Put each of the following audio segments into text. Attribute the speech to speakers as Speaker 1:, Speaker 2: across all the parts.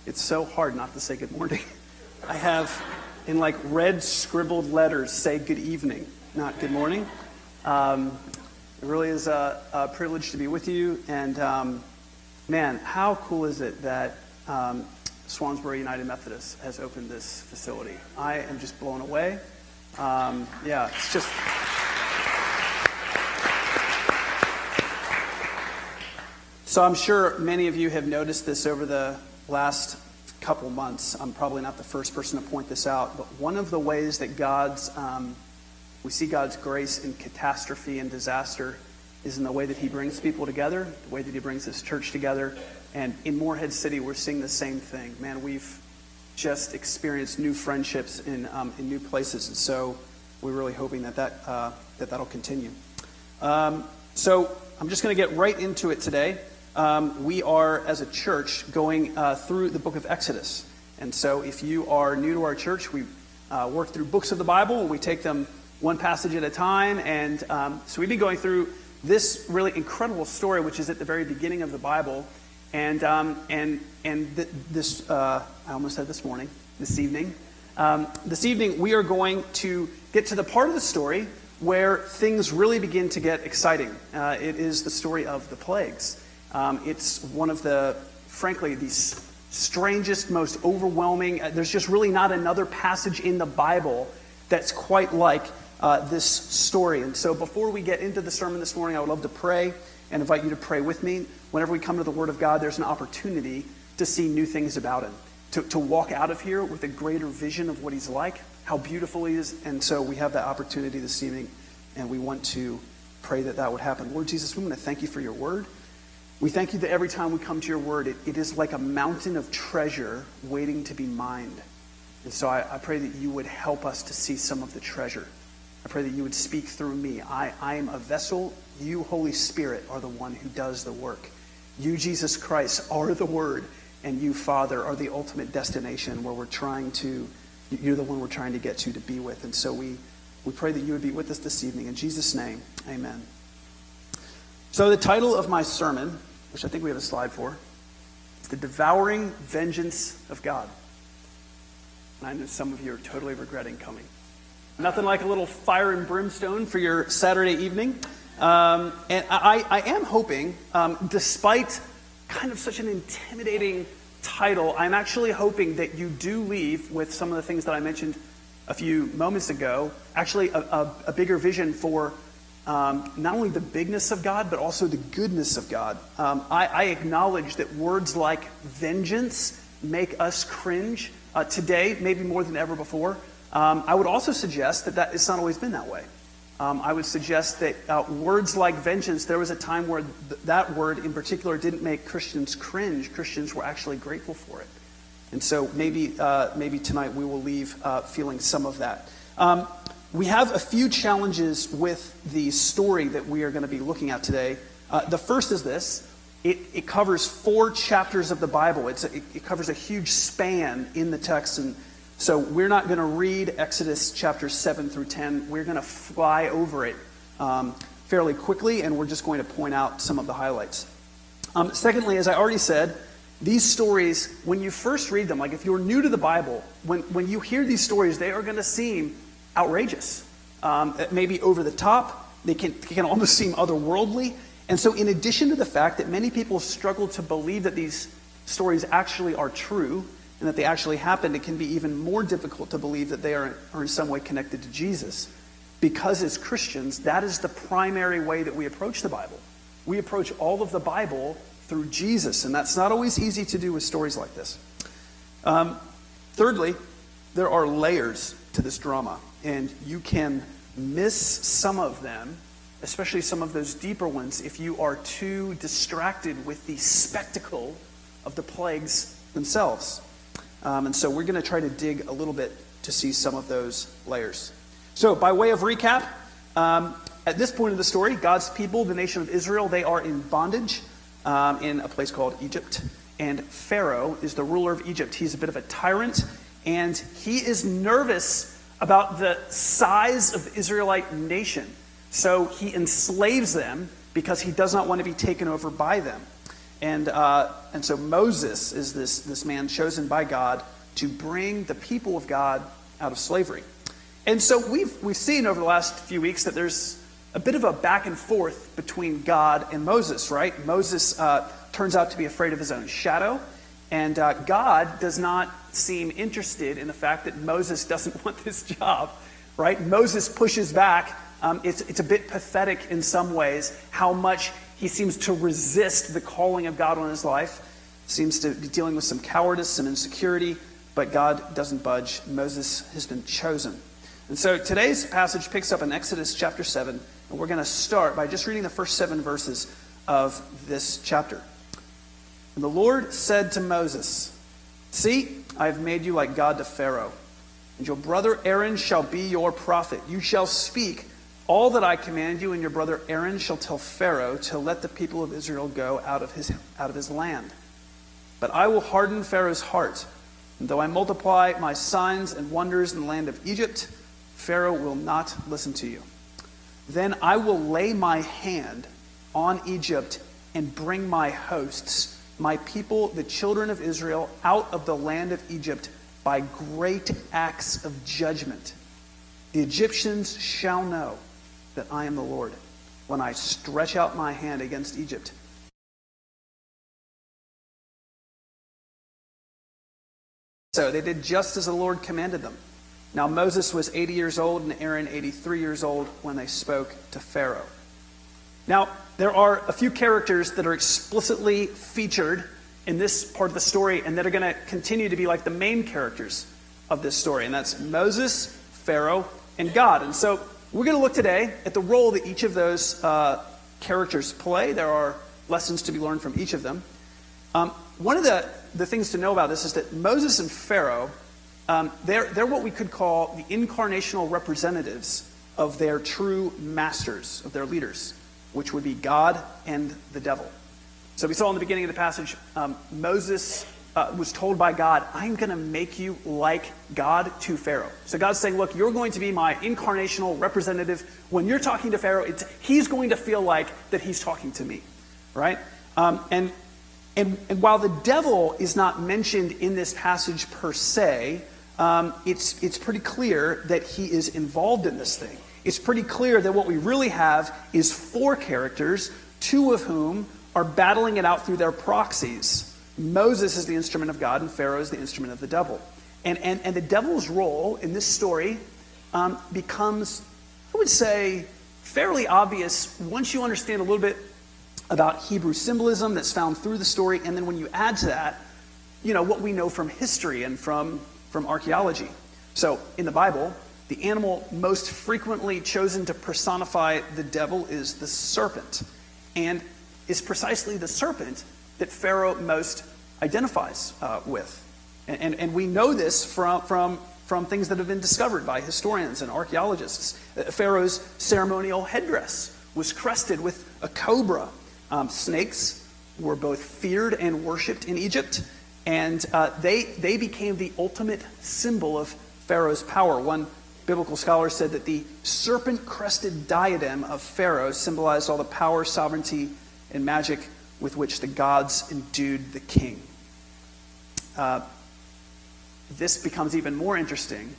Speaker 1: It's so hard not to say good morning. I have, in like red scribbled letters, say good evening, not good morning. It really is a privilege to be with you. And man, how cool is it that Swansboro United Methodist has opened this facility? I am just blown away. It's just... So I'm sure many of you have noticed this over the last couple months. I'm probably not the first person to point this out, but one of the ways that we see God's grace in catastrophe and disaster is in the way that He brings people together, the way that He brings His church together. And in Morehead City, we're seeing the same thing. Man, we've just experienced new friendships in new places, and so we're really hoping that'll continue. So I'm just going to get right into it today. We are, as a church, going through the book of Exodus. And so if you are new to our church, we work through books of the Bible, and we take them one passage at a time. And so we've been going through this really incredible story, which is at the very beginning of the Bible. And I almost said this evening. This evening, we are going to get to the part of the story where things really begin to get exciting. It is the story of the plagues. It's one of the strangest, most overwhelming. There's just really not another passage in the Bible that's quite like this story. And so before we get into the sermon this morning, I would love to pray and invite you to pray with me. Whenever we come to the Word of God, there's an opportunity to see new things about Him, to walk out of here with a greater vision of what He's like, how beautiful He is. And so we have that opportunity this evening, and we want to pray that would happen. Lord Jesus, we want to thank You for Your Word. We thank You that every time we come to Your Word, it is like a mountain of treasure waiting to be mined. And so I pray that You would help us to see some of the treasure. I pray that You would speak through me. I am a vessel. You, Holy Spirit, are the one who does the work. You, Jesus Christ, are the Word. And You, Father, are the ultimate destination where You're the one we're trying to get to be with. And so we pray that You would be with us this evening. In Jesus' name, amen. So the title of my sermon, which I think we have a slide for, is The Devouring Vengeance of God. And I know some of you are totally regretting coming. Nothing like a little fire and brimstone for your Saturday evening. And I am hoping, despite kind of such an intimidating title, I'm actually hoping that you do leave with some of the things that I mentioned a few moments ago, actually a bigger vision for not only the bigness of God, but also the goodness of God. I acknowledge that words like vengeance make us cringe today, maybe more than ever before. I would also suggest that it's not always been that way. I would suggest that words like vengeance, there was a time where that word in particular didn't make Christians cringe. Christians were actually grateful for it. And so maybe tonight we will leave feeling some of that. We have a few challenges with the story that we are going to be looking at today. The first is this. It covers 4 chapters of the Bible. It covers a huge span in the text. And so we're not going to read Exodus chapters 7 through 10. We're going to fly over it fairly quickly, and we're just going to point out some of the highlights. Secondly, as I already said, these stories, when you first read them, like if you're new to the Bible, when you hear these stories, they are going to seem outrageous, maybe over the top. They can almost seem otherworldly. And so in addition to the fact that many people struggle to believe that these stories actually are true and that they actually happened, it can be even more difficult to believe that they are in some way connected to Jesus. Because as Christians, that is the primary way that we approach the Bible. We approach all of the Bible through Jesus, and that's not always easy to do with stories like this. Thirdly, there are layers to this drama. And you can miss some of them, especially some of those deeper ones, if you are too distracted with the spectacle of the plagues themselves. And so we're going to try to dig a little bit to see some of those layers. So by way of recap, at this point of the story, God's people, the nation of Israel, they are in bondage in a place called Egypt. And Pharaoh is the ruler of Egypt. He's a bit of a tyrant, and he is nervous about the size of the Israelite nation. So he enslaves them because he does not want to be taken over by them. And so Moses is this man chosen by God to bring the people of God out of slavery. And so we've seen over the last few weeks that there's a bit of a back and forth between God and Moses, right? Moses turns out to be afraid of his own shadow, and God does not seem interested in the fact that Moses doesn't want this job, right? Moses pushes back. It's a bit pathetic in some ways how much he seems to resist the calling of God on his life, seems to be dealing with some cowardice, some insecurity, but God doesn't budge. Moses has been chosen. And so today's passage picks up in Exodus chapter 7, and we're going to start by just reading the first 7 verses of this chapter. And the Lord said to Moses, "See, I have made you like God to Pharaoh, and your brother Aaron shall be your prophet. You shall speak all that I command you, and your brother Aaron shall tell Pharaoh to let the people of Israel go out of his land. But I will harden Pharaoh's heart, and though I multiply my signs and wonders in the land of Egypt, Pharaoh will not listen to you. Then I will lay my hand on Egypt and bring my hosts, my people, the children of Israel, out of the land of Egypt by great acts of judgment. The Egyptians shall know that I am the Lord when I stretch out my hand against Egypt." So they did just as the Lord commanded them. Now Moses was 80 years old and Aaron 83 years old when they spoke to Pharaoh. Now, there are a few characters that are explicitly featured in this part of the story and that are going to continue to be like the main characters of this story. And that's Moses, Pharaoh, and God. And so we're going to look today at the role that each of those characters play. There are lessons to be learned from each of them. One of the things to know about this is that Moses and Pharaoh, they're what we could call the incarnational representatives of their true masters, of their leaders, which would be God and the devil. So we saw in the beginning of the passage, Moses was told by God, "I'm going to make you like God to Pharaoh." So God's saying, look, you're going to be my incarnational representative. When you're talking to Pharaoh, he's going to feel like that he's talking to me, right? And while the devil is not mentioned in this passage per se, it's pretty clear that he is involved in this thing. It's pretty clear that what we really have is 4 characters, 2 of whom are battling it out through their proxies. Moses is the instrument of God, and Pharaoh is the instrument of the devil. And the devil's role in this story becomes, I would say, fairly obvious once you understand a little bit about Hebrew symbolism that's found through the story, and then when you add to that, what we know from history and from archaeology. So in the Bible, the animal most frequently chosen to personify the devil is the serpent, and is precisely the serpent that Pharaoh most identifies with. And we know this from things that have been discovered by historians and archaeologists. Pharaoh's ceremonial headdress was crested with a cobra. Snakes were both feared and worshipped in Egypt, and they became the ultimate symbol of Pharaoh's power. One biblical scholar said that the serpent-crested diadem of Pharaoh symbolized all the power, sovereignty, and magic with which the gods endued the king. This becomes even more interesting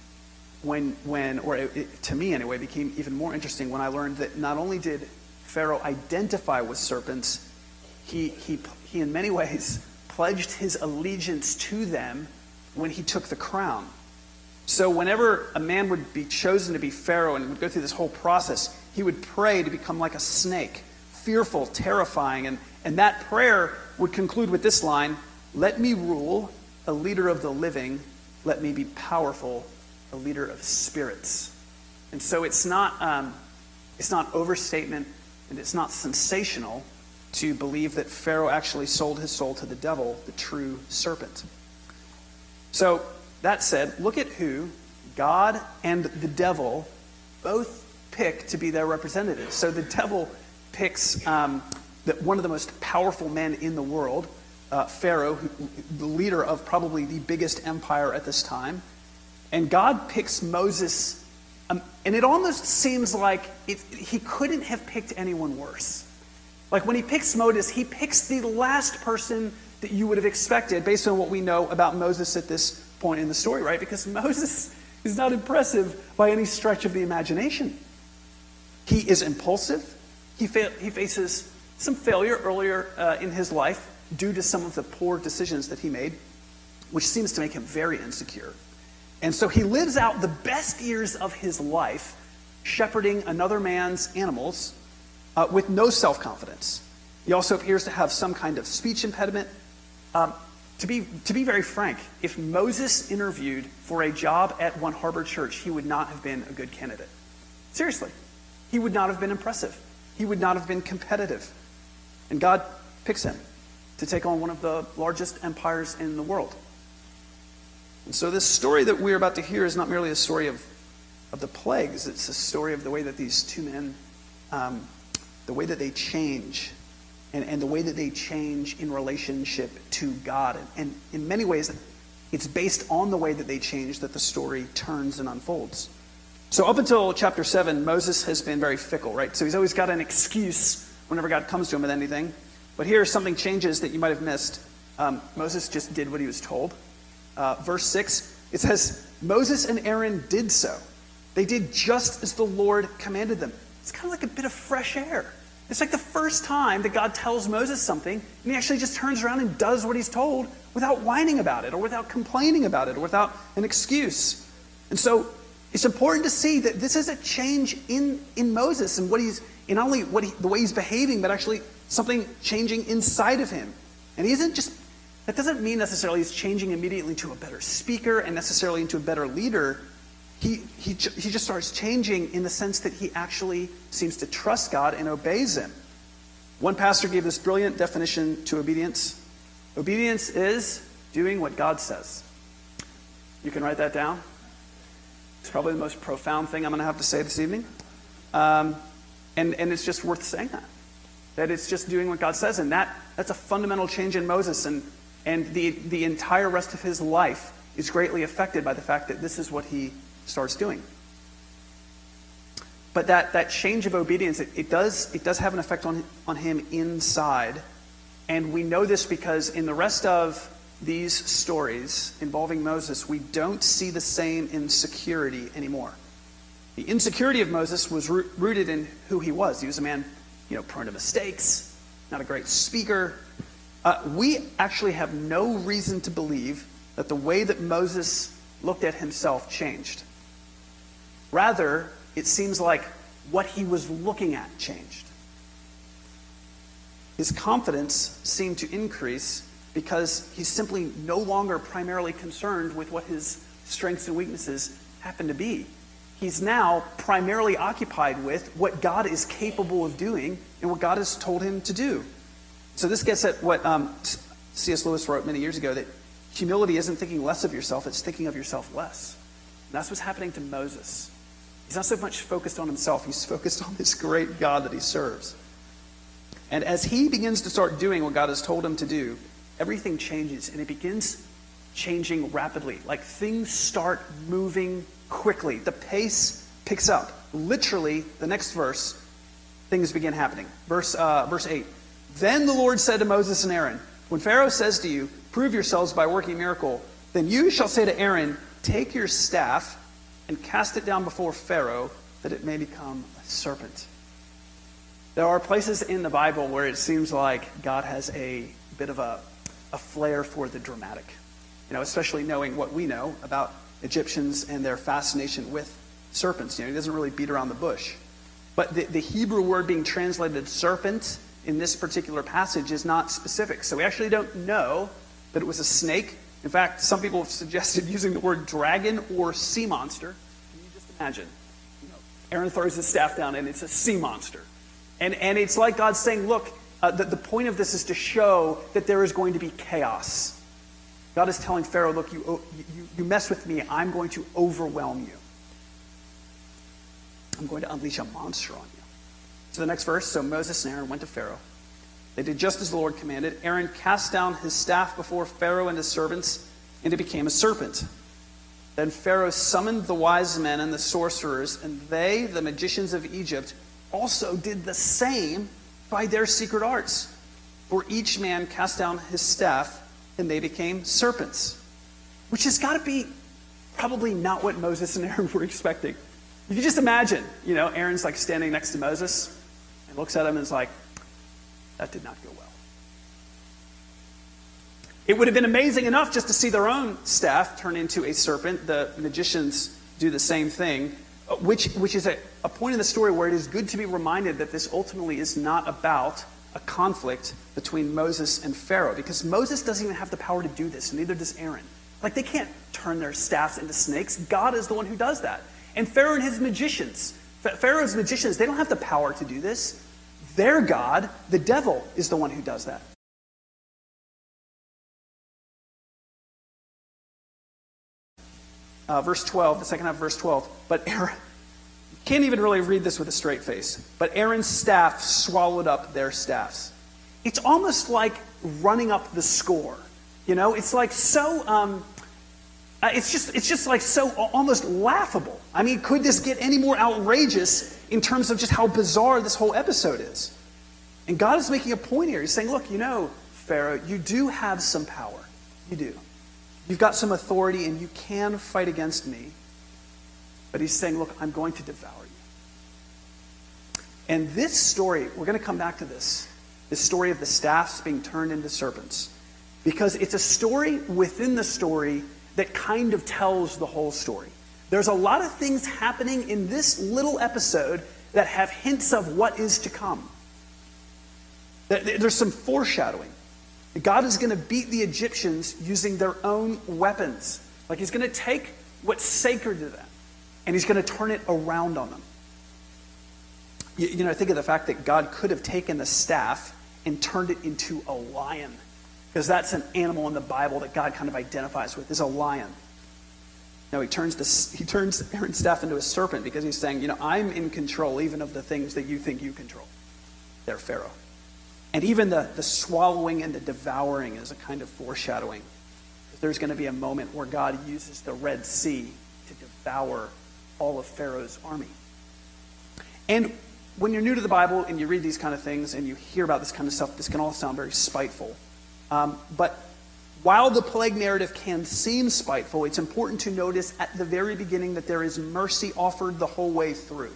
Speaker 1: to me anyway, became even more interesting when I learned that not only did Pharaoh identify with serpents, he in many ways pledged his allegiance to them when he took the crown. So whenever a man would be chosen to be Pharaoh and would go through this whole process, he would pray to become like a snake, fearful, terrifying, and that prayer would conclude with this line, "Let me rule, a leader of the living. Let me be powerful, a leader of spirits." And so it's not overstatement, and it's not sensational to believe that Pharaoh actually sold his soul to the devil, the true serpent. So that said, look at who God and the devil both pick to be their representatives. So the devil picks one of the most powerful men in the world, Pharaoh, the leader of probably the biggest empire at this time. And God picks Moses, and it almost seems like he couldn't have picked anyone worse. Like when he picks Moses, he picks the last person that you would have expected based on what we know about Moses at this point in the story, right? Because Moses is not impressive by any stretch of the imagination. He is impulsive. He faces some failure earlier in his life due to some of the poor decisions that he made, which seems to make him very insecure. And so he lives out the best years of his life shepherding another man's animals with no self-confidence. He also appears to have some kind of speech impediment. To be very frank, if Moses interviewed for a job at One Harbor Church, he would not have been a good candidate. Seriously, he would not have been impressive. He would not have been competitive. And God picks him to take on one of the largest empires in the world. And so this story that we're about to hear is not merely a story of the plagues. It's a story of the way that these two men, the way that they change, and the way that they change in relationship to God. And in many ways, it's based on the way that they change that the story turns and unfolds. So up until chapter 7, Moses has been very fickle, right? So he's always got an excuse whenever God comes to him with anything. But here something changes that you might have missed. Moses just did what he was told. Verse 6, it says, Moses and Aaron did so. They did just as the Lord commanded them. It's kind of like a bit of fresh air. It's like the first time that God tells Moses something, and he actually just turns around and does what he's told without whining about it, or without complaining about it, or without an excuse. And so it's important to see that this is a change in Moses and in not only the way he's behaving, but actually something changing inside of him. And he isn't just, that doesn't mean necessarily he's changing immediately to a better speaker and necessarily into a better leader. He just starts changing in the sense that he actually seems to trust God and obeys him. One pastor gave this brilliant definition to obedience. Obedience is doing what God says. You can write that down. It's probably the most profound thing I'm going to have to say this evening. And it's just worth saying that it's just doing what God says. And that's a fundamental change in Moses. And the entire rest of his life is greatly affected by the fact that this is what he starts doing. But that change of obedience, it does have an effect on him inside. And we know this because in the rest of these stories involving Moses, we don't see the same insecurity anymore. The insecurity of Moses was rooted in who he was. He was a man, prone to mistakes, not a great speaker. We actually have no reason to believe that the way that Moses looked at himself changed. Rather, it seems like what he was looking at changed. His confidence seemed to increase because he's simply no longer primarily concerned with what his strengths and weaknesses happen to be. He's now primarily occupied with what God is capable of doing and what God has told him to do. So this gets at what C.S. Lewis wrote many years ago, that humility isn't thinking less of yourself, it's thinking of yourself less. And that's what's happening to Moses. He's not so much focused on himself, he's focused on this great God that he serves. And as he begins to start doing what God has told him to do, everything changes, and it begins changing rapidly. Like things start moving quickly. The pace picks up. Literally, the next verse, things begin happening. Verse 8. Then the Lord said to Moses and Aaron, when Pharaoh says to you, prove yourselves by working a miracle, then you shall say to Aaron, take your staff and cast it down before Pharaoh, that it may become a serpent. There are places in the Bible where it seems like God has a bit of a flair for the dramatic. Especially knowing what we know about Egyptians and their fascination with serpents. He doesn't really beat around the bush. But the Hebrew word being translated serpent in this particular passage is not specific. So we actually don't know that it was a snake. In fact, some people have suggested using the word dragon or sea monster. Can you just imagine? Aaron throws his staff down and it's a sea monster. And it's like God saying, look, the point of this is to show that there is going to be chaos. God is telling Pharaoh, look, you mess with me, I'm going to overwhelm you. I'm going to unleash a monster on you. So the next verse, so Moses and Aaron went to Pharaoh. They did just as the Lord commanded. Aaron cast down his staff before Pharaoh and his servants, and it became a serpent. Then Pharaoh summoned the wise men and the sorcerers, and they, the magicians of Egypt, also did the same by their secret arts. For each man cast down his staff, and they became serpents. Which has got to be probably not what Moses and Aaron were expecting. You can just imagine, Aaron's like standing next to Moses and looks at him and is like, that did not go well. It would have been amazing enough just to see their own staff turn into a serpent. The magicians do the same thing, which is a point in the story where it is good to be reminded that this ultimately is not about a conflict between Moses and Pharaoh, because Moses doesn't even have the power to do this, and neither does Aaron. Like, they can't turn their staffs into snakes. God is the one who does that. And Pharaoh and his magicians, Pharaoh's magicians, they don't have the power to do this. Their God, the devil, is the one who does that. Verse 12, the second half of verse 12. But Aaron, you can't even really read this with a straight face. But Aaron's staff swallowed up their staffs. It's almost like running up the score. It's like so, it's just like so almost laughable. I mean, could this get any more outrageous in terms of just how bizarre this whole episode is? And God is making a point here. He's saying, look, Pharaoh, you do have some power. You do. You've got some authority and you can fight against me. But he's saying, look, I'm going to devour you. And this story, we're going to come back to this story of the staffs being turned into serpents. Because it's a story within the story that kind of tells the whole story. There's a lot of things happening in this little episode that have hints of what is to come. There's some foreshadowing. God is going to beat the Egyptians using their own weapons. Like, he's going to take what's sacred to them, and he's going to turn it around on them. Think of the fact that God could have taken the staff and turned it into a lion. Because that's an animal in the Bible that God kind of identifies with, is a lion. No, he turns Aaron's staff into a serpent because he's saying, I'm in control even of the things that you think you control. They're Pharaoh. And even the swallowing and the devouring is a kind of foreshadowing. There's going to be a moment where God uses the Red Sea to devour all of Pharaoh's army. And when you're new to the Bible and you read these kind of things and you hear about this kind of stuff, this can all sound very spiteful. But while the plague narrative can seem spiteful, it's important to notice at the very beginning that there is mercy offered the whole way through.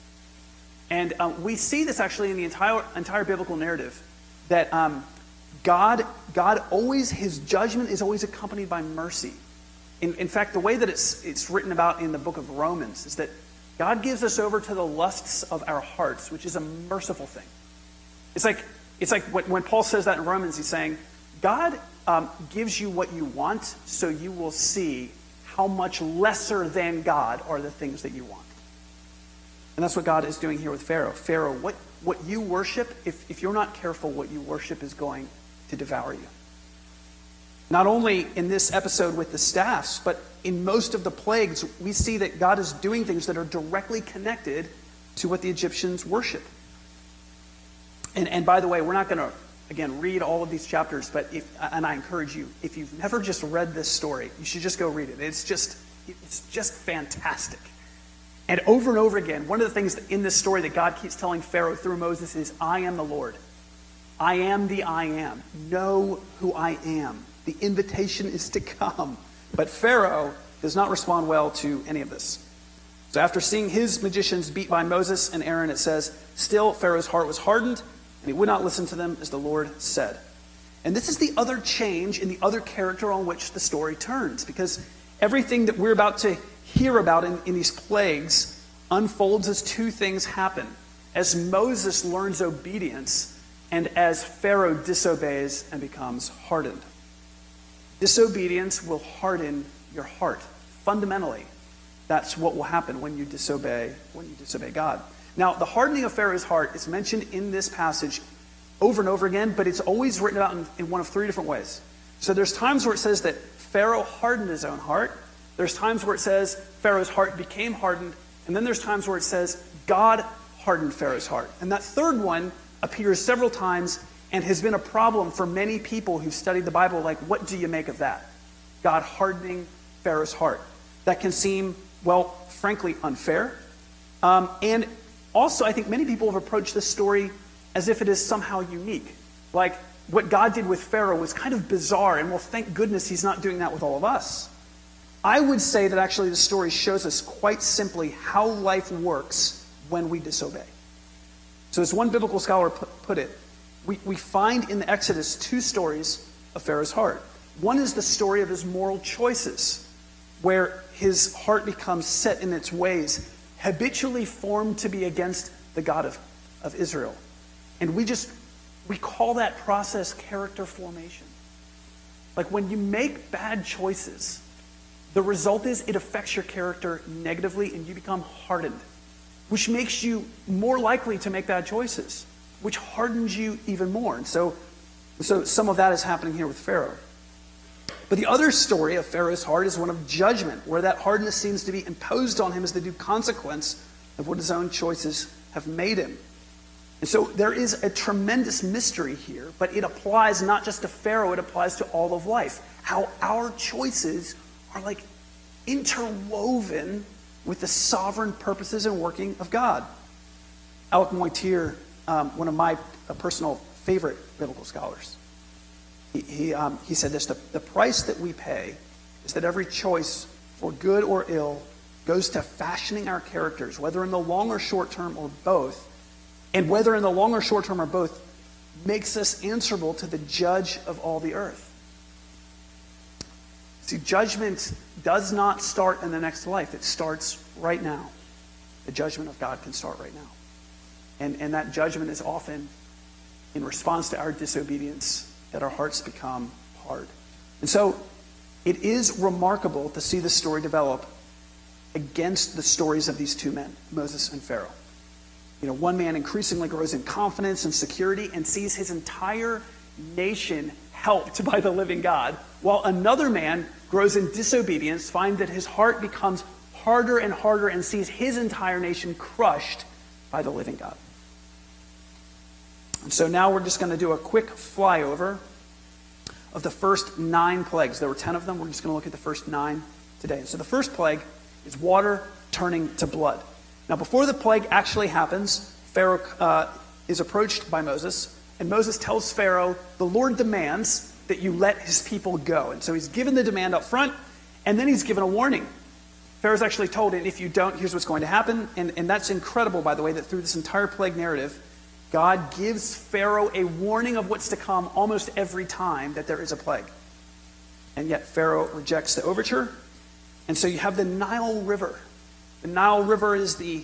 Speaker 1: And we see this actually in the entire biblical narrative, that God always, his judgment is always accompanied by mercy. In fact, the way that it's written about in the book of Romans is that God gives us over to the lusts of our hearts, which is a merciful thing. It's like when Paul says that in Romans, he's saying, God gives you what you want, so you will see how much lesser than God are the things that you want. And that's what God is doing here with Pharaoh. Pharaoh, what you worship, if you're not careful, what you worship is going to devour you. Not only in this episode with the staffs, but in most of the plagues, we see that God is doing things that are directly connected to what the Egyptians worship. And by the way, we're not going to, again, read all of these chapters, but and I encourage you, if you've never just read this story, you should just go read it. It's just fantastic. And over again, one of the things in this story that God keeps telling Pharaoh through Moses is, I am the Lord. I am the I am. Know who I am. The invitation is to come. But Pharaoh does not respond well to any of this. So after seeing his magicians beat by Moses and Aaron, it says, still Pharaoh's heart was hardened, and he would not listen to them as the Lord said. And this is the other change in the other character on which the story turns, because everything that we're about to hear about in these plagues unfolds as two things happen. As Moses learns obedience, and as Pharaoh disobeys and becomes hardened. Disobedience will harden your heart. Fundamentally, that's what will happen when you disobey God. Now, the hardening of Pharaoh's heart is mentioned in this passage over and over again, but it's always written about in one of three different ways. So there's times where it says that Pharaoh hardened his own heart. There's times where it says Pharaoh's heart became hardened. And then there's times where it says God hardened Pharaoh's heart. And that third one appears several times and has been a problem for many people who've studied the Bible. Like, what do you make of that? God hardening Pharaoh's heart. That can seem, well, frankly, unfair. And also, I think many people have approached this story as if it is somehow unique. Like what God did with Pharaoh was kind of bizarre, and well, thank goodness he's not doing that with all of us. I would say that actually the story shows us quite simply how life works when we disobey. So as one biblical scholar put it, we find in the Exodus two stories of Pharaoh's heart. One is the story of his moral choices, where his heart becomes set in its ways, habitually formed to be against the God of Israel. And we call that process character formation. Like when you make bad choices, the result is it affects your character negatively and you become hardened, which makes you more likely to make bad choices, which hardens you even more. And so some of that is happening here with Pharaoh. But the other story of Pharaoh's heart is one of judgment, where that hardness seems to be imposed on him as the due consequence of what his own choices have made him. And so there is a tremendous mystery here, but it applies not just to Pharaoh, it applies to all of life. How our choices are like interwoven with the sovereign purposes and working of God. Alec Moitier, one of my personal favorite biblical scholars, he said this: the price that we pay is that every choice, for good or ill, goes to fashioning our characters, whether in the long or short term or both, and whether in the long or short term or both, makes us answerable to the judge of all the earth. See, judgment does not start in the next life. It starts right now. The judgment of God can start right now. And that judgment is often in response to our disobedience that our hearts become hard. And so it is remarkable to see the story develop against the stories of these two men, Moses and Pharaoh. One man increasingly grows in confidence and security and sees his entire nation helped by the living God, while another man grows in disobedience, finds that his heart becomes harder and harder and sees his entire nation crushed by the living God. And so now we're just going to do a quick flyover of the first 9 plagues. There were 10 of them. We're just going to look at the first 9 today. So the first plague is water turning to blood. Now, before the plague actually happens, Pharaoh is approached by Moses, and Moses tells Pharaoh, the Lord demands that you let his people go. And so he's given the demand up front, and then he's given a warning. Pharaoh's actually told, and if you don't, here's what's going to happen. And that's incredible, by the way, that through this entire plague narrative, God gives Pharaoh a warning of what's to come almost every time that there is a plague. And yet Pharaoh rejects the overture. And so you have the Nile River. The Nile River was the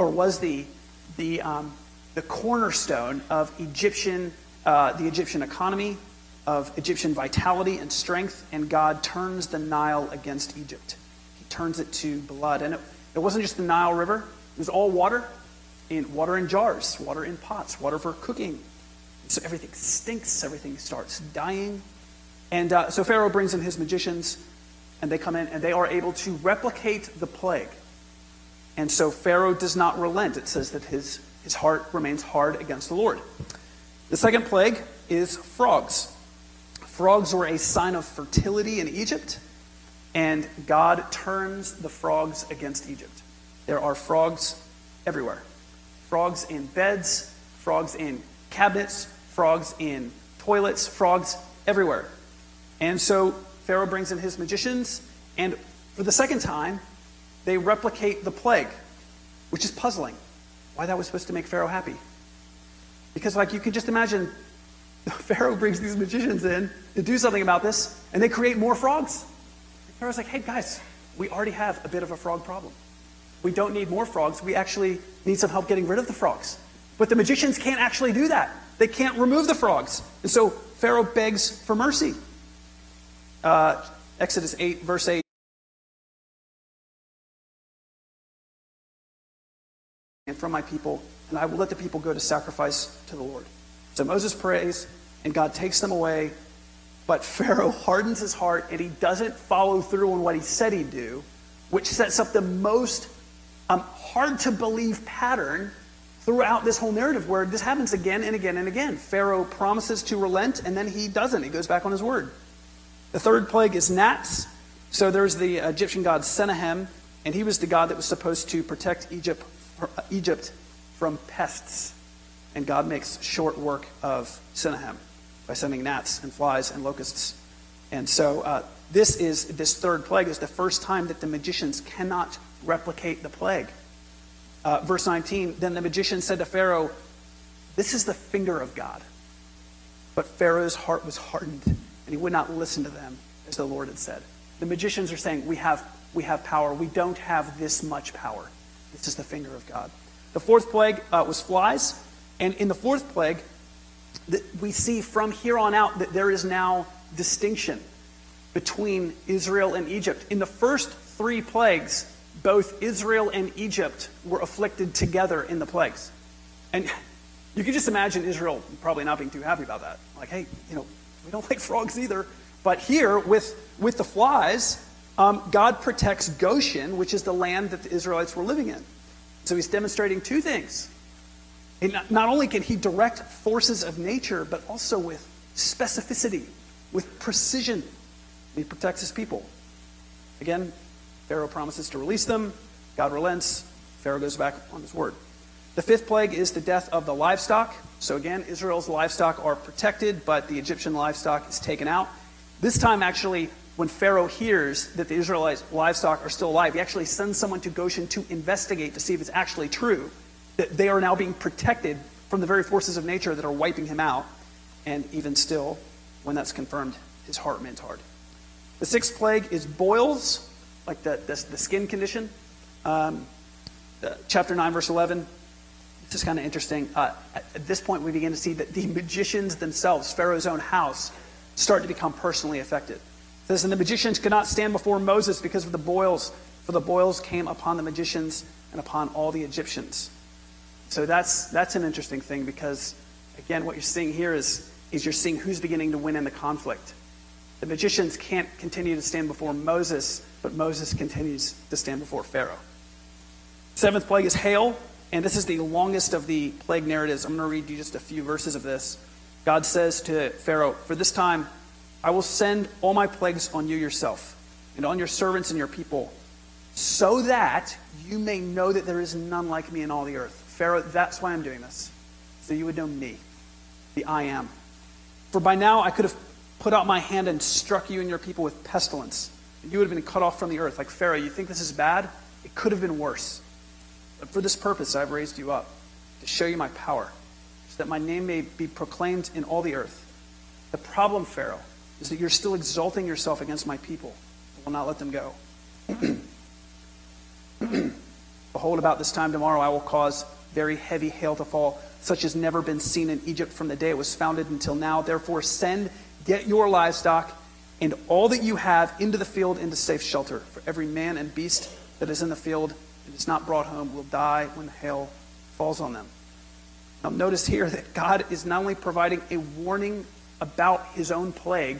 Speaker 1: cornerstone of the Egyptian economy, of Egyptian vitality and strength, and God turns the Nile against Egypt. He turns it to blood. And it wasn't just the Nile River. It was all water in jars, water in pots, water for cooking. So everything stinks, everything starts dying. And so Pharaoh brings in his magicians, and they come in, and they are able to replicate the plague. And so Pharaoh does not relent. It says that his heart remains hard against the Lord. The second plague is frogs. Frogs were a sign of fertility in Egypt, and God turns the frogs against Egypt. There are frogs everywhere. Frogs in beds, frogs in cabinets, frogs in toilets, frogs everywhere. And so Pharaoh brings in his magicians, and for the second time, they replicate the plague, which is puzzling. Why that was supposed to make Pharaoh happy. Because you can just imagine, Pharaoh brings these magicians in to do something about this, and they create more frogs. And Pharaoh's like, hey guys, we already have a bit of a frog problem. We don't need more frogs. We actually need some help getting rid of the frogs. But the magicians can't actually do that. They can't remove the frogs. And so Pharaoh begs for mercy. Exodus 8, verse 8. And from my people, and I will let the people go to sacrifice to the Lord. So Moses prays, and God takes them away, but Pharaoh hardens his heart, and he doesn't follow through on what he said he'd do, which sets up the most hard-to-believe pattern throughout this whole narrative, where this happens again and again and again. Pharaoh promises to relent, and then he doesn't. He goes back on his word. The third plague is gnats. So there's the Egyptian god Sennacherib, and he was the god that was supposed to protect Egypt from pests. and God makes short work of Sennacherib by sending gnats and flies and locusts. And so this third plague is the first time that the magicians cannot replicate the plague. Verse 19, then the magician said to Pharaoh, "This is the finger of God." But Pharaoh's heart was hardened, and he would not listen to them, as the Lord had said. The magicians are saying, we have power. We don't have this much power. This is the finger of God. The fourth plague was flies. And in the fourth plague, we see from here on out that there is now distinction between Israel and Egypt. In the first three plagues, both Israel and Egypt were afflicted together in the plagues. And you can just imagine Israel probably not being too happy about that. Like, hey, we don't like frogs either. But here, with the flies, God protects Goshen, which is the land that the Israelites were living in. So he's demonstrating two things. Not only can he direct forces of nature, but also with specificity, with precision. He protects his people. Again, Pharaoh promises to release them. God relents. Pharaoh goes back on his word. The fifth plague is the death of the livestock. So again, Israel's livestock are protected, but the Egyptian livestock is taken out. This time, actually, when Pharaoh hears that the Israelite livestock are still alive, he actually sends someone to Goshen to investigate to see if it's actually true that they are now being protected from the very forces of nature that are wiping him out. And even still, when that's confirmed, his heart remains hard. The sixth plague is boils, like the skin condition. Chapter 9, verse 11. This is kind of interesting. At this point, we begin to see that the magicians themselves, Pharaoh's own house, start to become personally affected. It says, and the magicians could not stand before Moses because of the boils, for the boils came upon the magicians and upon all the Egyptians. So that's an interesting thing because, again, what you're seeing here is you're seeing who's beginning to win in the conflict. The magicians can't continue to stand before Moses, but Moses continues to stand before Pharaoh. Seventh plague is hail, and this is the longest of the plague narratives. I'm going to read you just a few verses of this. God says to Pharaoh, for this time I will send all my plagues on you yourself and on your servants and your people, so that you may know that there is none like me in all the earth. Pharaoh, that's why I'm doing this, so you would know me, the I am. For by now I could have put out my hand and struck you and your people with pestilence, and you would have been cut off from the earth. Like, Pharaoh, you think this is bad? It could have been worse. But for this purpose I've raised you up, to show you my power, so that my name may be proclaimed in all the earth. The problem, Pharaoh, is that you're still exalting yourself against my people. I will not let them go. Behold, about this time tomorrow I will cause very heavy hail to fall, such as never been seen in Egypt from the day it was founded until now. Therefore get your livestock and all that you have into the field into safe shelter. For every man and beast that is in the field and is not brought home will die when the hail falls on them. Now notice here that God is not only providing a warning about his own plague,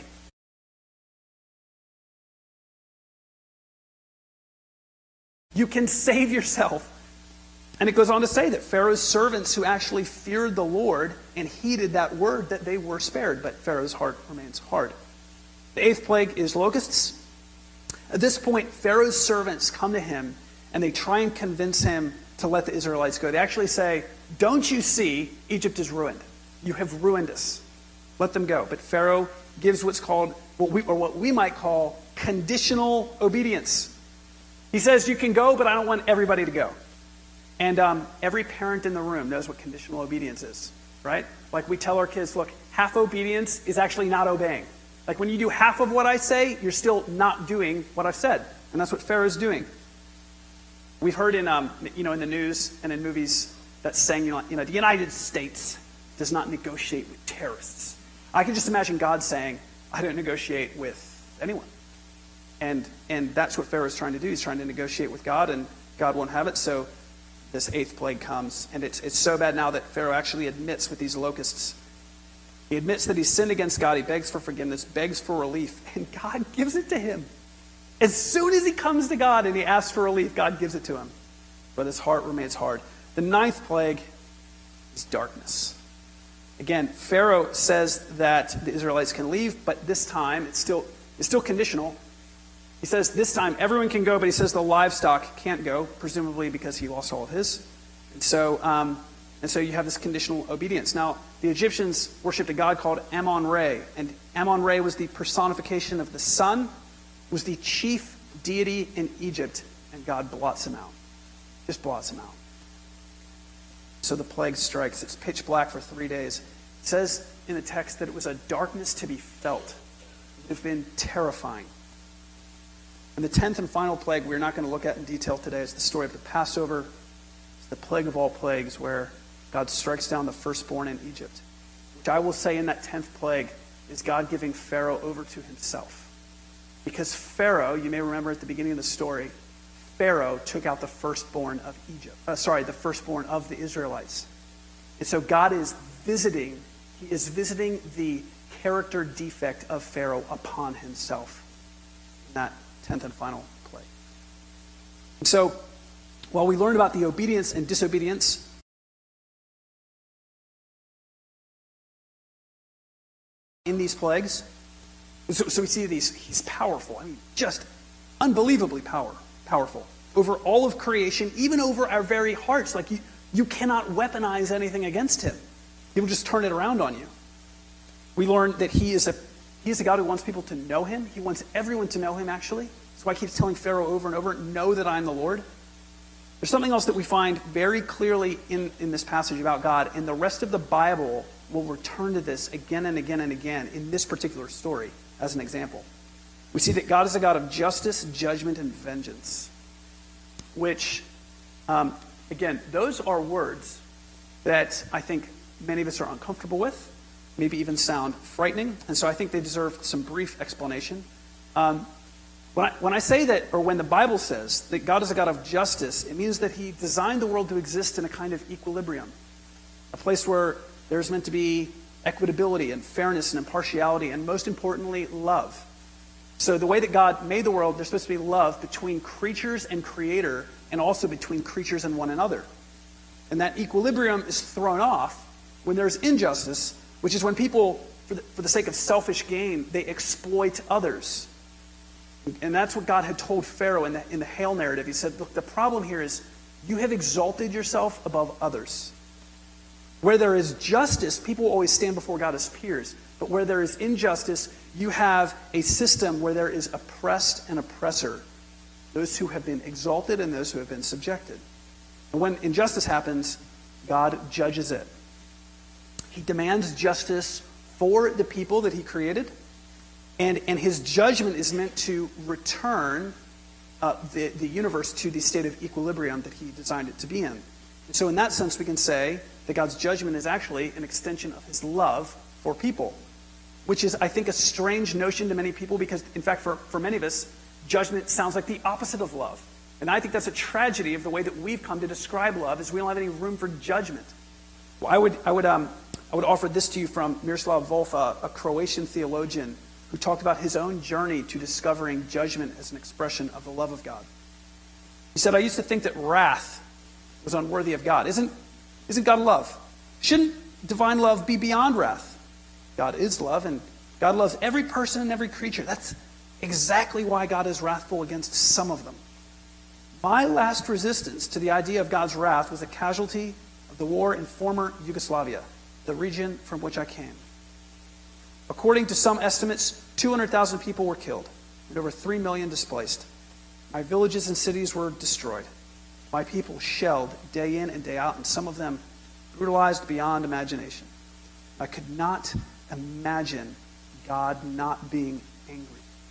Speaker 1: you can save yourself. And it goes on to say that Pharaoh's servants who actually feared the Lord and heeded that word, that they were spared, but Pharaoh's heart remains hard. The eighth plague is locusts. At this point, Pharaoh's servants come to him and they try and convince him to let the Israelites go. They actually say, don't you see Egypt is ruined? You have ruined us. Let them go. But Pharaoh gives what's called, what we might call, conditional obedience. He says, you can go, but I don't want everybody to go. And every parent in the room knows what conditional obedience is, right? Like we tell our kids, look, half obedience is actually not obeying. Like when you do half of what I say, you're still not doing what I've said. And that's what Pharaoh's doing. We've heard in the news and in movies that saying, the United States does not negotiate with terrorists. I can just imagine God saying, I don't negotiate with anyone. And that's what Pharaoh's trying to do. He's trying to negotiate with God, and God won't have it. So this eighth plague comes, and it's so bad now that Pharaoh actually admits with these locusts. He admits that he's sinned against God. He begs for forgiveness, begs for relief, and God gives it to him. As soon as he comes to God and he asks for relief, God gives it to him. But his heart remains hard. The ninth plague is darkness. Again, Pharaoh says that the Israelites can leave, but this time it's still conditional. He says this time everyone can go, but he says the livestock can't go, presumably because he lost all of his. And so And so you have this conditional obedience. Now, the Egyptians worshipped a god called Amun-Re, and Amun-Re was the personification of the sun, was the chief deity in Egypt, and God blots him out. Just blots him out. So the plague strikes. It's pitch black for 3 days. It says in the text that it was a darkness to be felt. It would have been terrifying. And the 10th and final plague we're not going to look at in detail today is the story of the Passover. It's the plague of all plagues where God strikes down the firstborn in Egypt, which I will say in that 10th plague is God giving Pharaoh over to himself. Because Pharaoh, you may remember at the beginning of the story, Pharaoh took out the firstborn of the firstborn of the Israelites. And so God is visiting the character defect of Pharaoh upon himself in that 10th and final plague. And so, while we learned about the obedience and disobedience in these plagues, so we see he's powerful. I mean, just unbelievably powerful over all of creation, even over our very hearts. Like you cannot weaponize anything against him. He will just turn it around on you. We learned that he is a God who wants people to know him. He wants everyone to know him, actually. That's why he keeps telling Pharaoh over and over, know that I am the Lord. There's something else that we find very clearly in this passage about God, and the rest of the Bible will return to this again and again and again in this particular story as an example. We see that God is a God of justice, judgment, and vengeance, which, again, those are words that I think many of us are uncomfortable with, maybe even sound frightening, and so I think they deserve some brief explanation. When I say that, or when the Bible says that God is a God of justice, it means that he designed the world to exist in a kind of equilibrium, a place where there's meant to be equitability and fairness and impartiality, and most importantly, love. So the way that God made the world, there's supposed to be love between creatures and creator, and also between creatures and one another. And that equilibrium is thrown off when there's injustice, which is when people, for the sake of selfish gain, they exploit others. And that's what God had told Pharaoh in the Hail narrative. He said, look, the problem here is you have exalted yourself above others. Where there is justice, people always stand before God as peers. But where there is injustice, you have a system where there is oppressed and oppressor. Those who have been exalted and those who have been subjected. And when injustice happens, God judges it. He demands justice for the people that he created. And his judgment is meant to return the universe to the state of equilibrium that he designed it to be in. And so in that sense, we can say that God's judgment is actually an extension of his love for people, which is, I think, a strange notion to many people because, in fact, for many of us, judgment sounds like the opposite of love. And I think that's a tragedy of the way that we've come to describe love, is we don't have any room for judgment. Well, I would offer this to you from Miroslav Volf, a Croatian theologian who talked about his own journey to discovering judgment as an expression of the love of God. He said, I used to think that wrath was unworthy of God. Isn't God love? Shouldn't divine love be beyond wrath? God is love, and God loves every person and every creature. That's exactly why God is wrathful against some of them. My last resistance to the idea of God's wrath was a casualty of the war in former Yugoslavia, the region from which I came. According to some estimates, 200,000 people were killed and over 3 million displaced. My villages and cities were destroyed. My people shelled day in and day out, and some of them brutalized beyond imagination. I could not imagine God not being angry.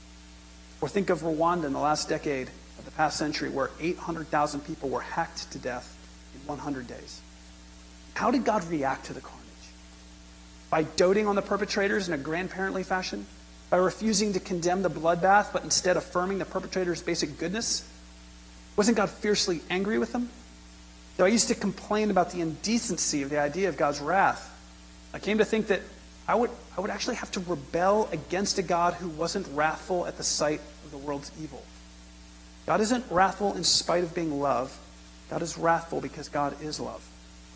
Speaker 1: Or think of Rwanda in the last decade of the past century, where 800,000 people were hacked to death in 100 days. How did God react to the carnage? By doting on the perpetrators in a grandparently fashion? By refusing to condemn the bloodbath, but instead affirming the perpetrator's basic goodness? Wasn't God fiercely angry with them? Though I used to complain about the indecency of the idea of God's wrath, I came to think that I would actually have to rebel against a God who wasn't wrathful at the sight of the world's evil. God isn't wrathful in spite of being love. God is wrathful because God is love.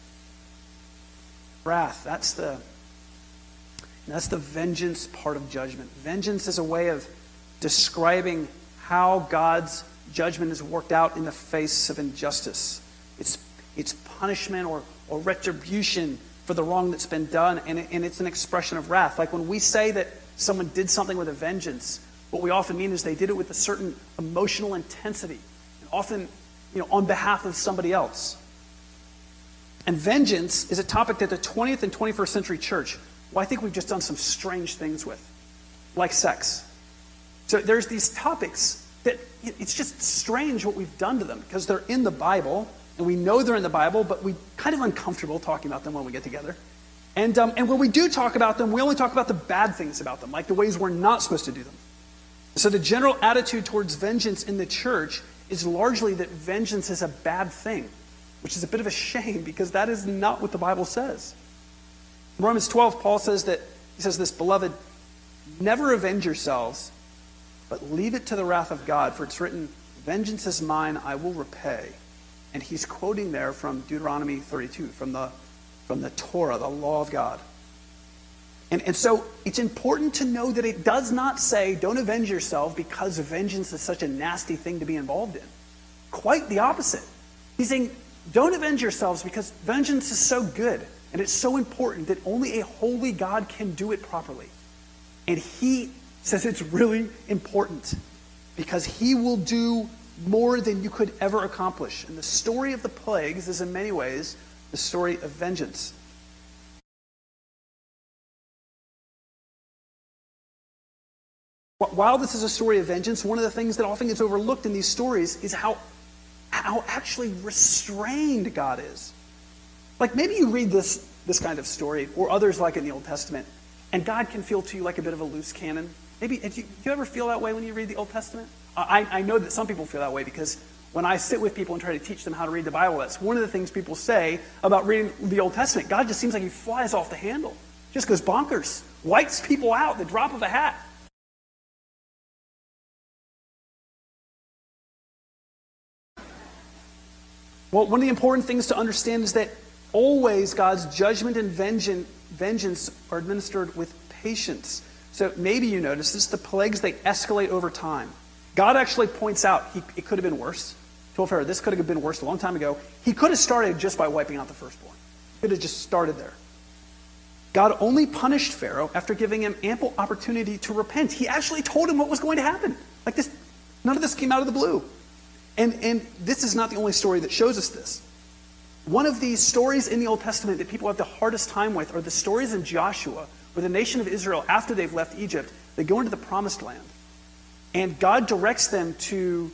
Speaker 1: Wrath, that's the vengeance part of judgment. Vengeance is a way of describing how God's judgment is worked out in the face of injustice. It's punishment or retribution for the wrong that's been done, and it's an expression of wrath. Like when we say that someone did something with a vengeance, what we often mean is they did it with a certain emotional intensity, and often, on behalf of somebody else. And vengeance is a topic that the 20th and 21st century church, I think we've just done some strange things with, like sex. So there's these topics that it's just strange what we've done to them because they're in the Bible, and we know they're in the Bible, but we're kind of uncomfortable talking about them when we get together. And when we do talk about them, we only talk about the bad things about them, like the ways we're not supposed to do them. So the general attitude towards vengeance in the church is largely that vengeance is a bad thing, which is a bit of a shame because that is not what the Bible says. In Romans 12, Paul says this, "Beloved, never avenge yourselves, but leave it to the wrath of God, for it's written, 'Vengeance is mine, I will repay.'" And he's quoting there from Deuteronomy 32, from the Torah, the law of God. And so it's important to know that it does not say, don't avenge yourself because vengeance is such a nasty thing to be involved in. Quite the opposite. He's saying, don't avenge yourselves because vengeance is so good and it's so important that only a holy God can do it properly. And he says it's really important because he will do more than you could ever accomplish. And the story of the plagues is in many ways the story of vengeance. While this is a story of vengeance, one of the things that often gets overlooked in these stories is how actually restrained God is. Like maybe you read this kind of story, or others like in the Old Testament, and God can feel to you like a bit of a loose cannon. Maybe, do you ever feel that way when you read the Old Testament? I know that some people feel that way because when I sit with people and try to teach them how to read the Bible, that's one of the things people say about reading the Old Testament. God just seems like he flies off the handle. Just goes bonkers. Wipes people out at the drop of a hat. Well, one of the important things to understand is that always God's judgment and vengeance are administered with patience. So maybe you notice this, the plagues, they escalate over time. God actually points out it could have been worse. He told Pharaoh, this could have been worse a long time ago. He could have started just by wiping out the firstborn. He could have just started there. God only punished Pharaoh after giving him ample opportunity to repent. He actually told him what was going to happen. Like this, none of this came out of the blue. And this is not the only story that shows us this. One of these stories in the Old Testament that people have the hardest time with are the stories in Joshua, where the nation of Israel, after they've left Egypt, they go into the Promised Land. And God directs them to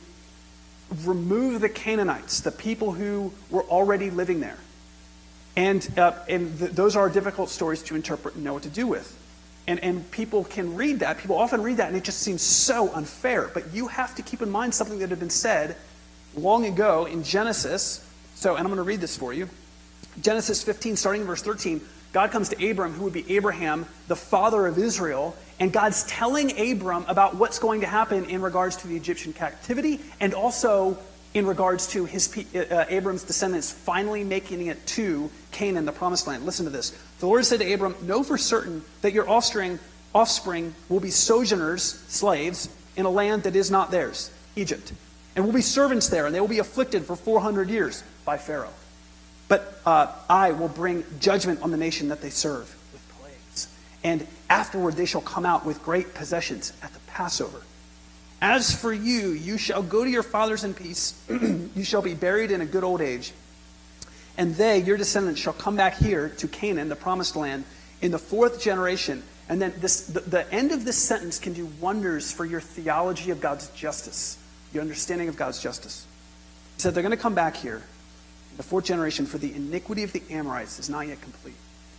Speaker 1: remove the Canaanites, the people who were already living there. And those are difficult stories to interpret and know what to do with. And people can read that. People often read that, and it just seems so unfair. But you have to keep in mind something that had been said long ago in Genesis. And I'm going to read this for you. Genesis 15, starting in verse 13, God comes to Abram, who would be Abraham, the father of Israel, and God's telling Abram about what's going to happen in regards to the Egyptian captivity and also in regards to Abram's descendants finally making it to Canaan, the Promised Land. Listen to this. The Lord said to Abram, "Know for certain that your offspring will be sojourners, slaves, in a land that is not theirs, Egypt, and will be servants there, and they will be afflicted for 400 years by Pharaoh. But I will bring judgment on the nation that they serve with plagues. And afterward they shall come out with great possessions at the Passover. As for you, you shall go to your fathers in peace. You shall be buried in a good old age. And they, your descendants, shall come back here to Canaan, the Promised Land, in the 4th generation." And then the end of this sentence can do wonders for your theology of God's justice, your understanding of God's justice. He said they're going to come back here in the 4th generation, for the iniquity of the Amorites is not yet complete.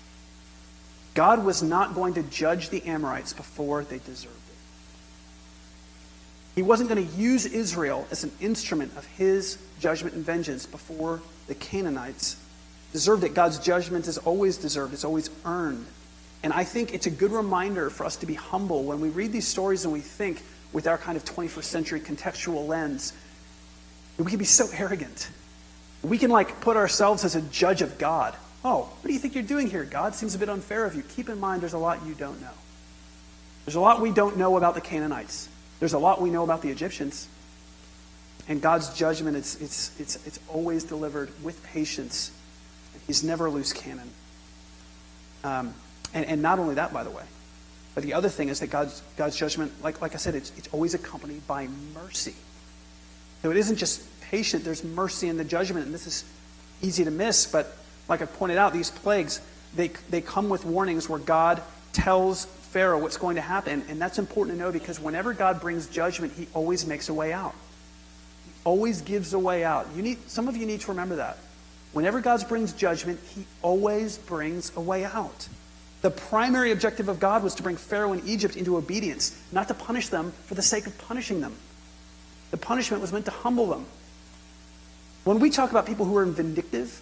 Speaker 1: God was not going to judge the Amorites before they deserved it. He wasn't going to use Israel as an instrument of his judgment and vengeance before the Canaanites deserved it. God's judgment is always deserved. It's always earned. And I think it's a good reminder for us to be humble when we read these stories and we think with our kind of 21st century contextual lens, we can be so arrogant. We can put ourselves as a judge of God. Oh, what do you think you're doing here, God? Seems a bit unfair of you. Keep in mind there's a lot you don't know. There's a lot we don't know about the Canaanites. There's a lot we know about the Egyptians. And God's judgment, it's always delivered with patience. He's never a loose cannon. And not only that, by the way, but the other thing is that God's judgment, like I said, it's always accompanied by mercy. So it isn't just patient, there's mercy in the judgment. And this is easy to miss, but like I pointed out, these plagues, they come with warnings where God tells Pharaoh what's going to happen. And that's important to know, because whenever God brings judgment, he always makes a way out. He always gives a way out. Some of you need to remember that. Whenever God brings judgment, he always brings a way out. The primary objective of God was to bring Pharaoh and Egypt into obedience, not to punish them for the sake of punishing them. The punishment was meant to humble them. When we talk about people who are vindictive,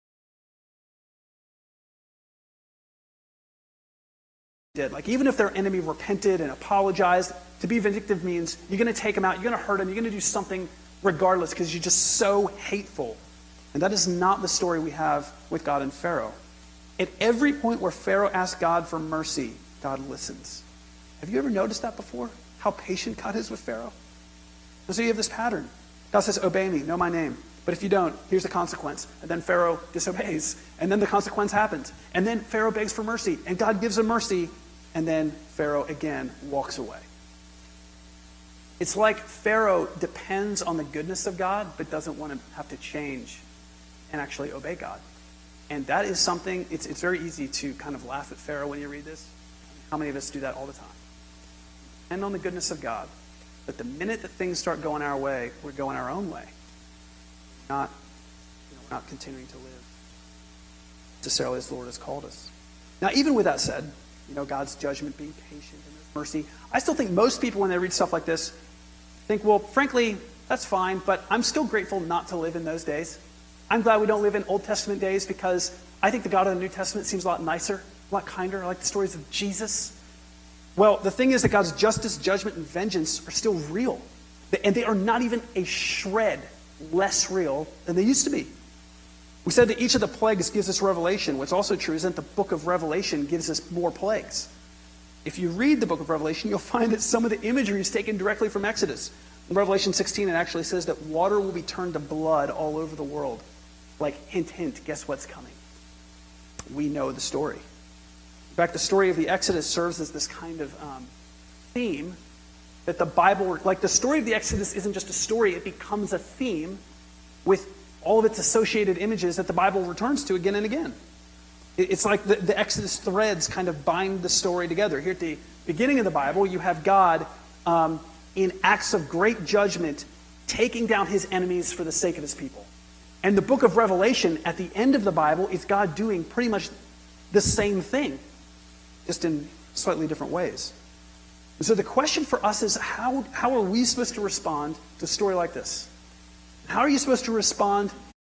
Speaker 1: like even if their enemy repented and apologized, to be vindictive means you're going to take them out, you're going to hurt them, you're going to do something regardless because you're just so hateful. And that is not the story we have with God and Pharaoh. At every point where Pharaoh asks God for mercy, God listens. Have you ever noticed that before? How patient God is with Pharaoh? And so you have this pattern. God says, obey me, know my name. But if you don't, here's the consequence. And then Pharaoh disobeys. And then the consequence happens. And then Pharaoh begs for mercy. And God gives him mercy. And then Pharaoh again walks away. It's like Pharaoh depends on the goodness of God, but doesn't want to have to change and actually obey God. And that is something, it's very easy to kind of laugh at Pharaoh when you read this. How many of us do that all the time? Depend on the goodness of God. But the minute that things start going our way, we're going our own way. We're not continuing to live necessarily as the Lord has called us. Now, even with that said, God's judgment, being patient and his mercy, I still think most people, when they read stuff like this, think, well, frankly, that's fine, but I'm still grateful not to live in those days. I'm glad we don't live in Old Testament days, because I think the God of the New Testament seems a lot nicer, a lot kinder. I like the stories of Jesus. Well, the thing is that God's justice, judgment, and vengeance are still real. And they are not even a shred less real than they used to be. We said that each of the plagues gives us revelation. What's also true is that the book of Revelation gives us more plagues. If you read the book of Revelation, you'll find that some of the imagery is taken directly from Exodus. In Revelation 16, it actually says that water will be turned to blood all over the world. Like, hint, hint, guess what's coming? We know the story. In fact, the story of the Exodus serves as this kind of theme that the Bible, like the story of the Exodus isn't just a story, it becomes a theme with all of its associated images that the Bible returns to again and again. It's like the Exodus threads kind of bind the story together. Here at the beginning of the Bible, you have God in acts of great judgment taking down his enemies for the sake of his people. And the book of Revelation, at the end of the Bible, is God doing pretty much the same thing, just in slightly different ways. And so the question for us is, how are we supposed to respond to a story like this? How are you supposed to respond?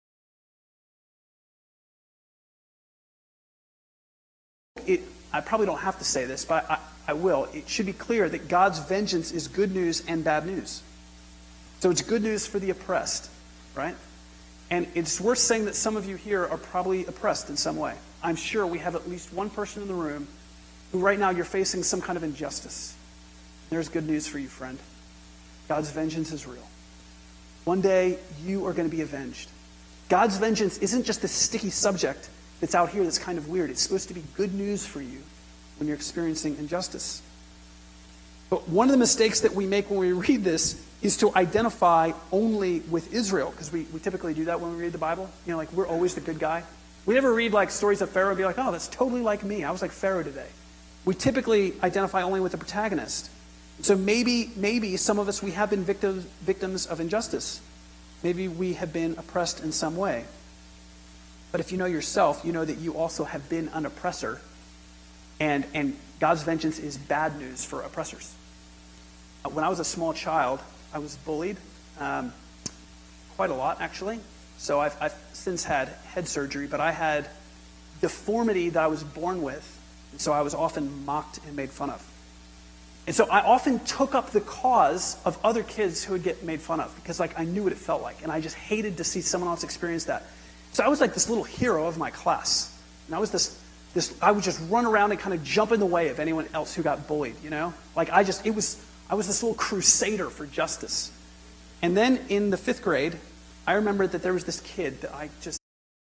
Speaker 1: I probably don't have to say this, but I will. It should be clear that God's vengeance is good news and bad news. So it's good news for the oppressed, right? And it's worth saying that some of you here are probably oppressed in some way. I'm sure we have at least one person in the room who right now you're facing some kind of injustice. There's good news for you, friend. God's vengeance is real. One day, you are going to be avenged. God's vengeance isn't just this sticky subject that's out here that's kind of weird. It's supposed to be good news for you when you're experiencing injustice. But one of the mistakes that we make when we read this is to identify only with Israel, because we typically do that when we read the Bible. Like we're always the good guy. We never read like stories of Pharaoh and be like, oh, that's totally like me. I was like Pharaoh today. We typically identify only with the protagonist. So maybe some of us, we have been victims of injustice. Maybe we have been oppressed in some way. But if you know yourself, you know that you also have been an oppressor. And God's vengeance is bad news for oppressors. When I was a small child, I was bullied quite a lot, actually. So I've since had head surgery, but I had deformity that I was born with. And so I was often mocked and made fun of. And so I often took up the cause of other kids who would get made fun of because I knew what it felt like. And I just hated to see someone else experience that. So I was like this little hero of my class. And I was I would just run around and kind of jump in the way of anyone else who got bullied, I was this little crusader for justice. And then in the 5th grade, I remember that there was this kid that I just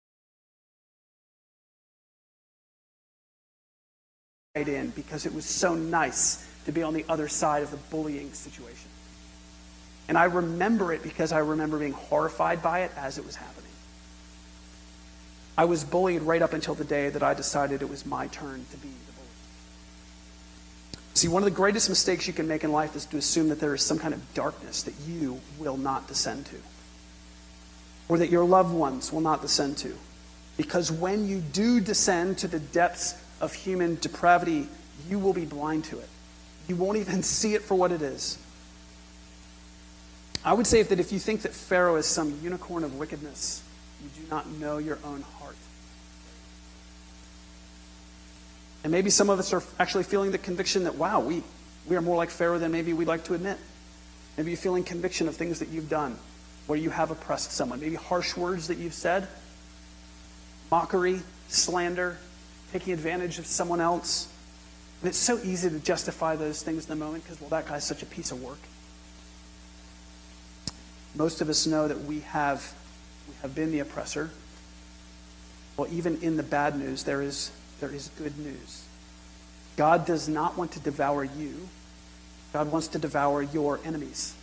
Speaker 1: in because it was so nice to be on the other side of the bullying situation. And I remember it because I remember being horrified by it as it was happening. I was bullied right up until the day that I decided it was my turn to be the bully. See, one of the greatest mistakes you can make in life is to assume that there is some kind of darkness that you will not descend to, or that your loved ones will not descend to. Because when you do descend to the depths of human depravity, you will be blind to it. You won't even see it for what it is. I would say that if you think that Pharaoh is some unicorn of wickedness, you do not know your own heart. And maybe some of us are actually feeling the conviction that, wow, we are more like Pharaoh than maybe we'd like to admit. Maybe you're feeling conviction of things that you've done, where you have oppressed someone. Maybe harsh words that you've said, mockery, slander, taking advantage of someone else. And it's so easy to justify those things in the moment because, well, that guy's such a piece of work. Most of us know that we have been the oppressor. Well, even in the bad news, there is good news. God does not want to devour you. God wants to devour your enemies.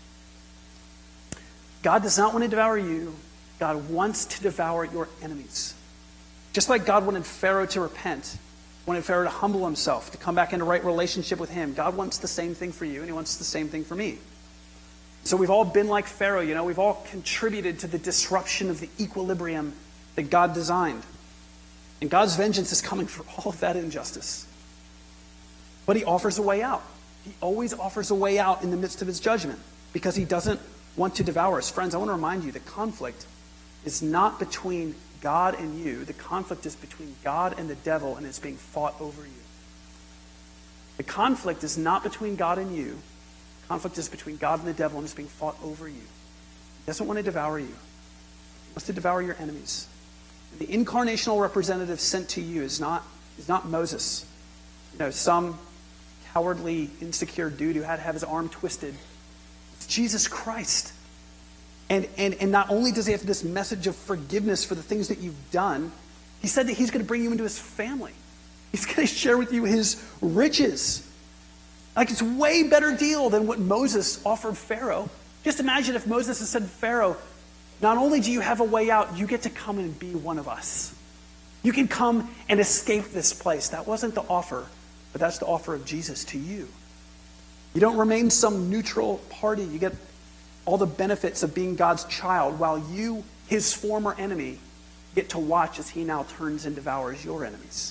Speaker 1: God does not want to devour you. God wants to devour your enemies. Just like God wanted Pharaoh to repent, wanted Pharaoh to humble himself, to come back into right relationship with him, God wants the same thing for you, and he wants the same thing for me. So we've all been like Pharaoh, we've all contributed to the disruption of the equilibrium that God designed. And God's vengeance is coming for all of that injustice. But he offers a way out. He always offers a way out in the midst of his judgment because he doesn't want to devour us. Friends, I want to remind you, the conflict is not between God and you. The conflict is between God and the devil, and it's being fought over you. The conflict is not between God and you. The conflict is between God and the devil, and it's being fought over you. He doesn't want to devour you. He wants to devour your enemies. And the incarnational representative sent to you is not Moses. Some cowardly, insecure dude who had to have his arm twisted. It's Jesus Christ. And not only does he have this message of forgiveness for the things that you've done, he said that he's going to bring you into his family. He's going to share with you his riches. Like, it's a way better deal than what Moses offered Pharaoh. Just imagine if Moses had said to Pharaoh, not only do you have a way out, you get to come and be one of us. You can come and escape this place. That wasn't the offer, but that's the offer of Jesus to you. You don't remain some neutral party. You get all the benefits of being God's child, while you, his former enemy, get to watch as he now turns and devours your enemies.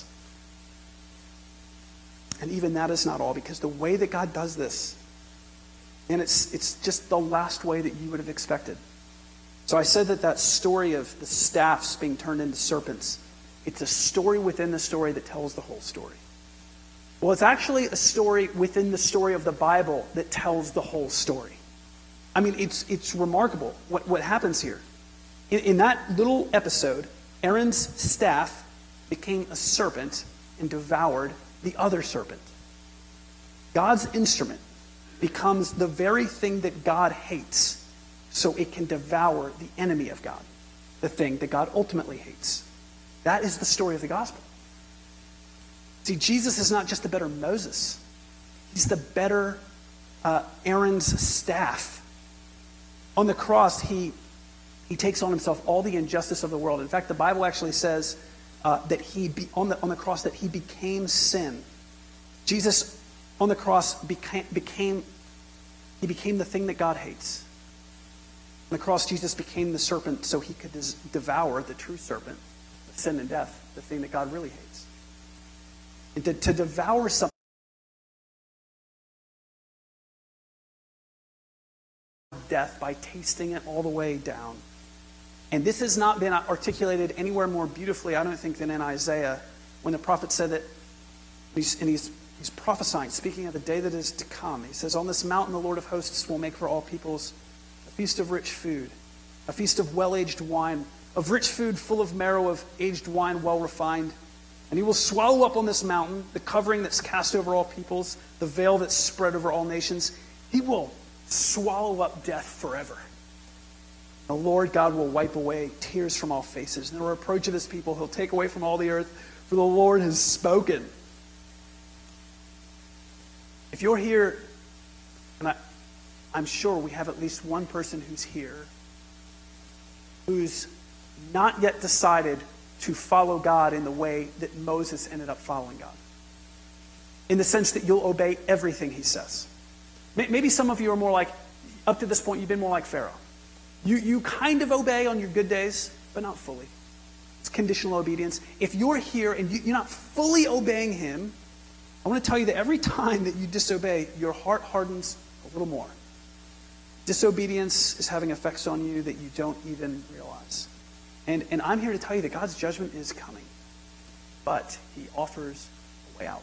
Speaker 1: And even that is not all, because the way that God does this, and it's just the last way that you would have expected. So I said that story of the staffs being turned into serpents, it's a story within the story that tells the whole story. Well, it's actually a story within the story of the Bible that tells the whole story. I mean, it's remarkable what happens here. In that little episode, Aaron's staff became a serpent and devoured the other serpent. God's instrument becomes the very thing that God hates, so it can devour the enemy of God, the thing that God ultimately hates. That is the story of the gospel. See, Jesus is not just the better Moses. He's the better Aaron's staff. On the cross, he takes on himself all the injustice of the world. In fact, the Bible actually says that on the cross that he became sin. Jesus on the cross became the thing that God hates. On the cross, Jesus became the serpent so he could devour the true serpent, the sin and death, the thing that God really hates. And to devour something, death by tasting it all the way down. And this has not been articulated anywhere more beautifully, I don't think, than in Isaiah, when the prophet said that, he's prophesying, speaking of the day that is to come. He says, on this mountain the Lord of hosts will make for all peoples a feast of rich food, a feast of well-aged wine, of rich food full of marrow, of aged wine well refined. And he will swallow up on this mountain the covering that's cast over all peoples, the veil that's spread over all nations. He will swallow up death forever. The Lord God will wipe away tears from all faces, and the reproach of his people he'll take away from all the earth, for the Lord has spoken. If you're here, and I'm sure we have at least one person who's here who's not yet decided to follow God in the way that Moses ended up following God. In the sense that you'll obey everything he says. Maybe some of you are more like, up to this point, you've been more like Pharaoh. You kind of obey on your good days, but not fully. It's conditional obedience. If you're here and you're not fully obeying him, I want to tell you that every time that you disobey, your heart hardens a little more. Disobedience is having effects on you that you don't even realize. And I'm here to tell you that God's judgment is coming, but he offers a way out.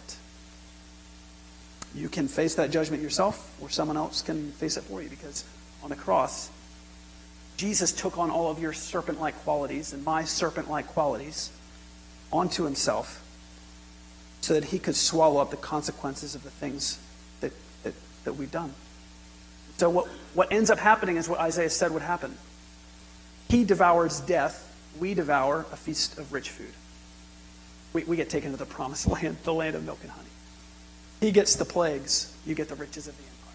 Speaker 1: You can face that judgment yourself, or someone else can face it for you, because on the cross, Jesus took on all of your serpent-like qualities and my serpent-like qualities onto himself so that he could swallow up the consequences of the things that we've done. So what ends up happening is what Isaiah said would happen. He devours death. We devour a feast of rich food. We get taken to the promised land, the land of milk and honey. He gets the plagues. You get the riches of the empire.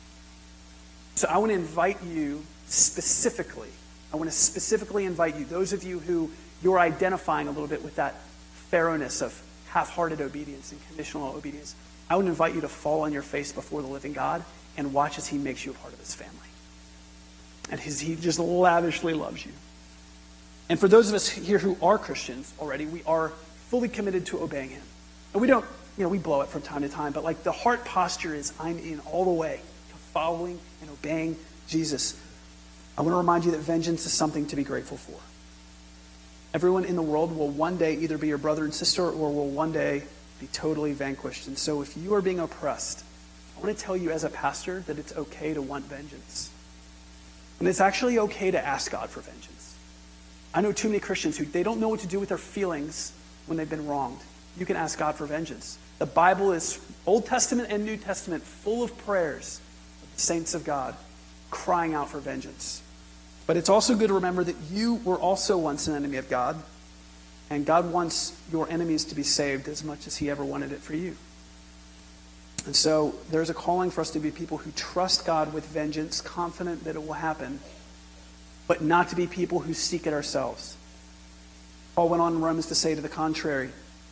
Speaker 1: So I want to invite you specifically. I want to specifically invite you, those of you who you're identifying a little bit with that Pharaoh-ness of half-hearted obedience and conditional obedience. I would invite you to fall on your face before the living God and watch as he makes you a part of his family. And he just lavishly loves you. And for those of us here who are Christians already, we are fully committed to obeying him. And we don't, we blow it from time to time, but like the heart posture is, I'm in all the way to following and obeying Jesus. I want to remind you that vengeance is something to be grateful for. Everyone in the world will one day either be your brother and sister or will one day be totally vanquished. And so if you are being oppressed, I want to tell you as a pastor that it's okay to want vengeance. And it's actually okay to ask God for vengeance. I know too many Christians who they don't know what to do with their feelings when they've been wronged. You can ask God for vengeance. The Bible is Old Testament and New Testament full of prayers of the saints of God crying out for vengeance. But it's also good to remember that you were also once an enemy of God, and God wants your enemies to be saved as much as he ever wanted it for you. And so there's a calling for us to be people who trust God with vengeance, confident that it will happen, but not to be people who seek it ourselves. Paul went on in Romans to say to the contrary,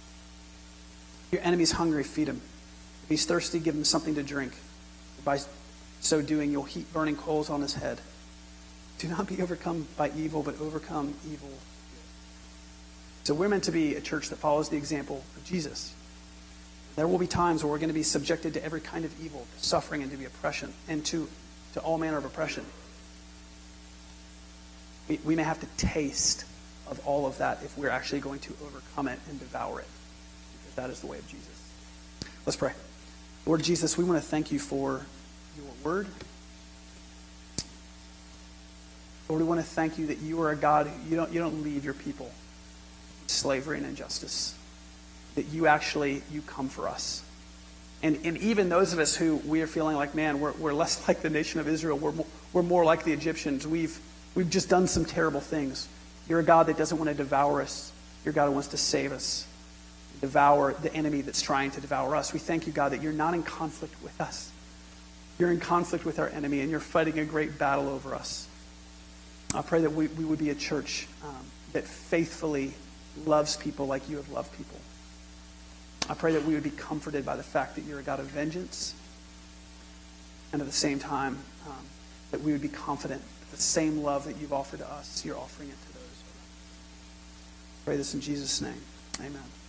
Speaker 1: your enemy's hungry, feed him. If he's thirsty, give him something to drink. By so doing, you'll heap burning coals on his head. Do not be overcome by evil, but overcome evil. So we're meant to be a church that follows the example of Jesus. There will be times where we're going to be subjected to every kind of evil, to suffering and to the oppression, and to all manner of oppression. We may have to taste of all of that if we're actually going to overcome it and devour it. Because that is the way of Jesus. Let's pray. Lord Jesus, we want to thank you for your word. Lord, we want to thank you that you are a God who you don't leave your people in slavery and injustice. That you come for us. And even those of us who we are feeling like, man, we're less like the nation of Israel. We're more like the Egyptians. We've just done some terrible things. You're a God that doesn't want to devour us. You're a God who wants to save us. Devour the enemy that's trying to devour us. We thank you, God, that you're not in conflict with us. You're in conflict with our enemy, and you're fighting a great battle over us. I pray that we would be a church that faithfully loves people like you have loved people. I pray that we would be comforted by the fact that you're a God of vengeance, and at the same time, that we would be confident that the same love that you've offered to us, you're offering it to those. I pray this in Jesus' name. Amen.